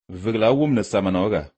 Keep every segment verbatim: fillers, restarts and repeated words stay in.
Vegla wum na samanoga.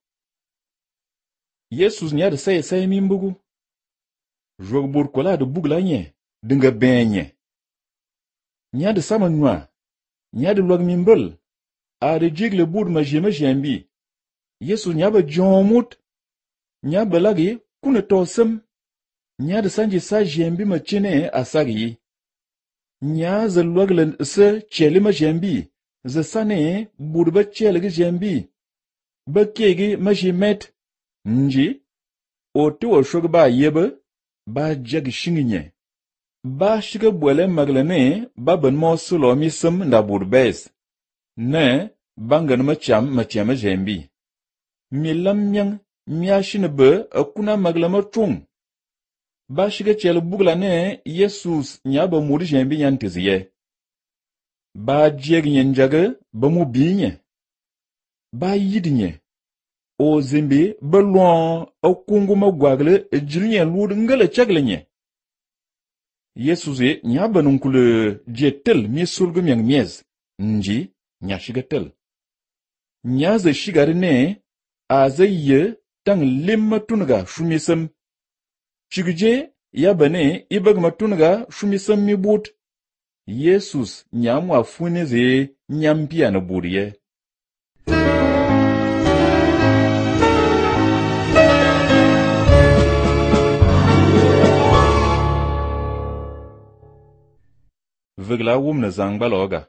Yesus nya de say say mi mbugu. Jog bur kola de bugla nye, dinga benye. Nya de samanwa, nya de log mi mbul, a de jigle bur ma jema jembi. Yesus nya ba jomut, nya balagi kuna tosem, nya de sanji sa jembi ma chine asagi. Nya ze loglen se cheli ma jembi, ze sane bur ba chelgi jembi. Ba kegi ma jimet, nji, o tuwa shog ba yebe, ba jag shinginye. Ba shiga bwele maglene ba ben mo sulo mi sim nda burbez. Ne, bangan ma cham ma chama jembi. Mi lam nyang, mia shine be akuna maglama chung. Ba shiga chele bugla ne Yesus nyaba muri jembi nyantiziye. Ba jeg nyenjage ba mu binye. Ba yidinye. O zimbi ba luan akungu magwagle ejilnye lud ngale chaglenye. Yesusi nyaba nunkule jetel mi sulgum yang miez, nji nya shigatel. Nyaze shigarine aze ye tang limma tunga shumisam. Shigje yabane ibagma tunga shumisam mi but. Yesus nyamwa funeze nyampia na buriye. Vegla wum na zangbaloga.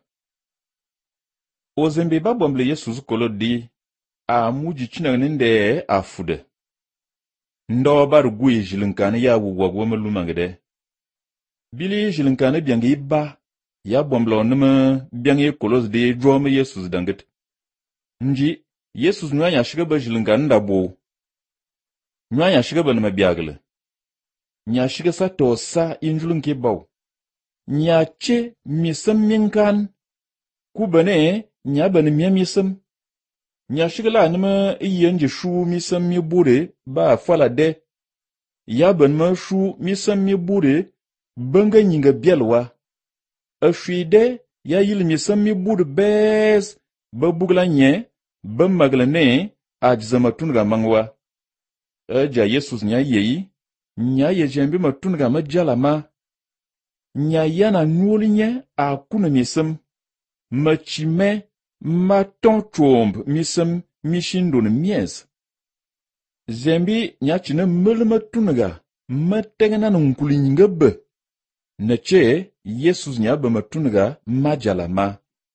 O zembe babomble Yesus kolodi a muji chinaninde afude. Ndo bar gui jilinkane ya wugwagwa malumangede. Bili jilinkane biangi ba ya bomblo nima biangi kolos de drome Yesus danget. Nji Yesus nwanya shiga ba jilinkane ndabo. Nwanya shiga ba nima biagle. Nya shiga sa to sa injulunke baw. Nya che misam minkan. Kubane nya bani miya misam. Nya shigala nima iyenje shu misam mi bure ba fala de. Ya ban ma shu misam mi bure banga nyinga bielwa. A shui de ya yil misam mi bure bez ba bugla nye ba magla ne ajzama tunga mangwa. Aja Yesus nya yeyi nya ye jembi ma tunga ma jala ma. Nya yana nwoli nye a kuna misam. Ma chime ma ton trombe misam mishindon mies. Zembi nya chine mulma tunaga ma tegana nunkuli nyingabe. Na che Yesus nya ba ma tunaga ma jala ma.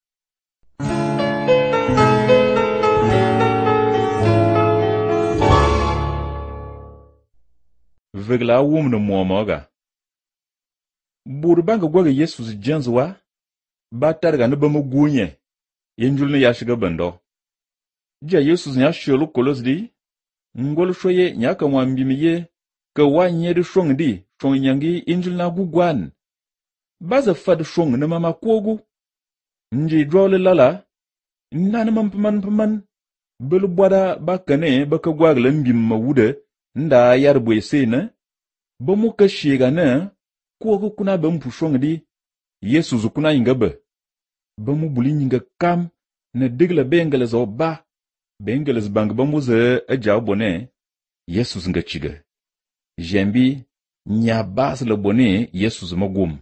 Vegla wum na muamoga. Burbanga gwaga Yesus janzwa, ba targa na ba mu gunye, yenjul na ya shiga bando. Ja Yesus nya sholu kolos di, ngol shoye nya ka mwambimiye, ka wanye di shong di, shong nyangi injul na gugwan. Baza fad shong na mama kogu. Nji drole lala, nana mampaman paman, belu bwada bakane baka gwagla mbim mawude, nda yarbwe sena, ba mu ka shiga na, kuwa kuna ba mpushong di, Yesus kuna ingabe. Ba mu buli nyinga kam, na digla bengale zo ba, bengale zbang ba mu ze ajaw bone, Yesus nga chiga. Jembi, nya bas le bone, Yesus magum.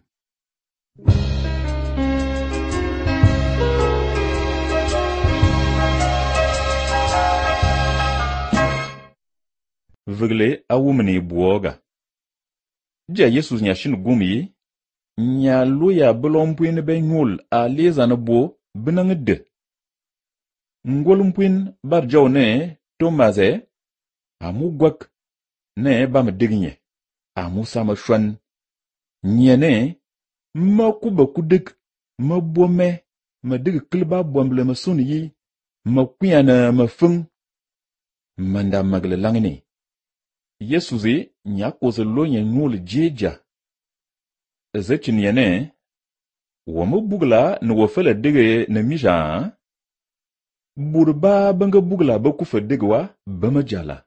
Vegle a wumene buoga. Ja Yesus nya shin gumi, nya luya bulompuin be ngul a leza na bo binangde. Ngolumpuin bar jawne tomaze, amu gwak ne ba mdignye, amu sama shwan. Nye ne, ma kuba kudik, ma bome, ma dig kilba bomble ma sun yi, ma kuyana ma fung, manda magle langni. Yesusi nya koze lonye ngul jeja. Zachin yene, wama bugla na wafela dige na mija, burba banga bugla ba kufa digwa ba majala.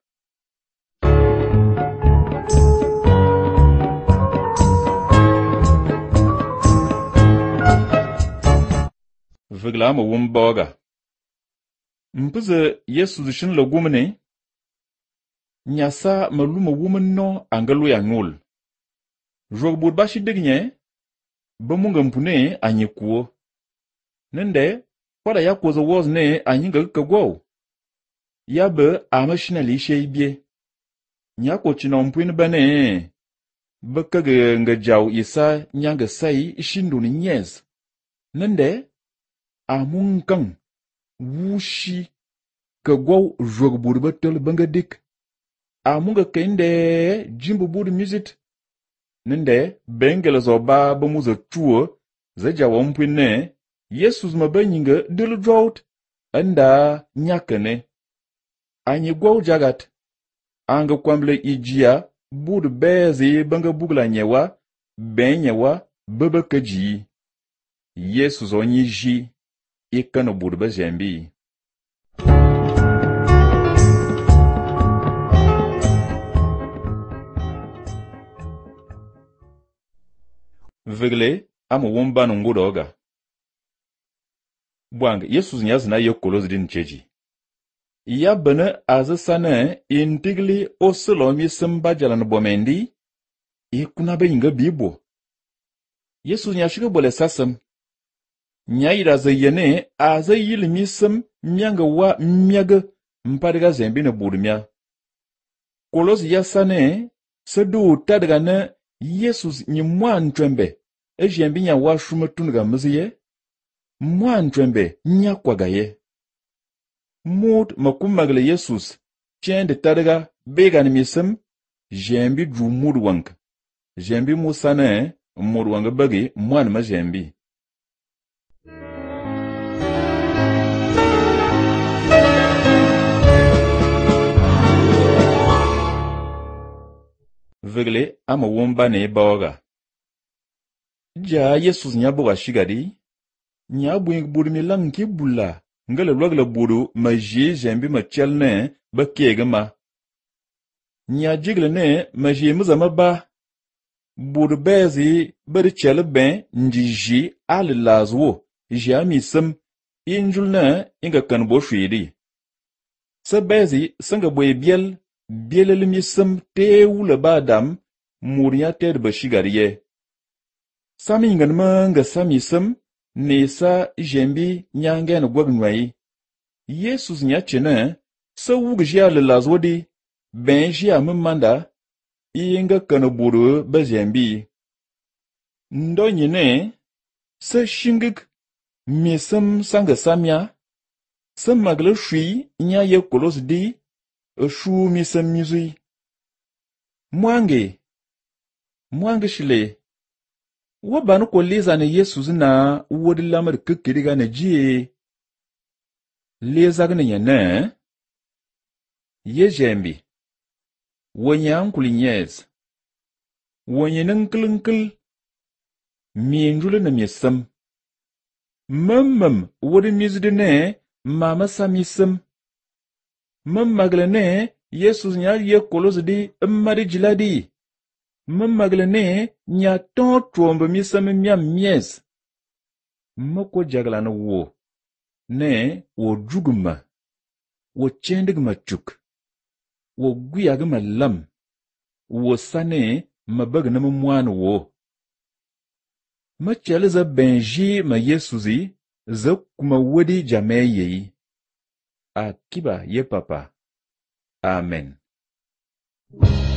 Vegla ma wumboga. Mpuze Yesu shin la gumne nyasa maluma wumen no angalu ya ngul. Jogbud bashi dignye bamunga mpune anyikuo. Nende kwada ya koza woz ne anyinga kagwaw. Yabe amashina lishe ibye. Nyako china mpwine bane bakaga nga jaw isa nyanga sai ishindu ni nyez. Nende amunkang wushi kagwaw jogbud batel bangadik. Amunga kende jimbo budi muzit. Nende bengele zoba bamuza chuo za jawa mpwine Yesus mabenyinga dilu drought anda nyakane. Anyi gwaw jagat anga kwamble ijia bud bezi banga bugla nyewa benyewa bebe kaji. Yesus onyi ji ikano bud bezembi. Vegle ama womba nungudo oga. Bwang Yesus nyazi na yokolozi din cheji. Ya bene azasane intigli osolomi simba jalan bomendi ikuna be inga bibo. Yesus nyashiga bole sasam. Nyaira zayene azayili misam myanga wa myaga mpadiga zembi na burumya. Kolozi yasane sedu tadga na Yesus ni mwantrembe ejembi nya wa shumatunga mziye mwantrembe nya kwagaye. Mut makumagle Yesus chende tadga bega ni misam jembi dru mudwank. Jembi musane mudwanga bagi mwan ma jembi. Vegle ama womba ne bawaga. Ja Yesus nyaboga shigadi. Nyabu ing budu milang ki bula. Ngale lwagla budu ma je jembi ma chelne ba kega ma. Nya jigle ne ma je muzama ba. Budu bezi bari chele ben njiji ali lazwo. Jami sim injul ne inga kanbo shwidi. Sa bezi sanga boye biel. Bielele misem te wule badam muriya ted bashigariye. Sami ngan manga sami sem nesa jembi nyangen gwagnwai. Yesus nyachene sa wugjia le lazwodi benjia mmanda inga kanoburu bazembi. Ndo nyine sa shingik misem sanga samya sa magle shui nya ye kolos di Shu misam mizui. Mwange. Mwange shile. Wabanu ko leza ne Yesus na wodi lamar kikiriga na jie. Leza gane yana. Ye jembi. Wanye ankuli nyez. Wanye nankilinkil. Mienjule na misam. Mamam wodi mizde ne mama sa misam. Mam maglene Yesus nya ye kolos di mmari jiladi. Mam maglene nya ton trombe misam mya mies. Moko jaglana wo. Ne wo juguma. Wo chendigma chuk. Wo guyagma lam. Wo sane mabagna mwana wo. Ma chele za benji ma Yesusi za kuma wodi jameye. Akiba ye papa. Amen.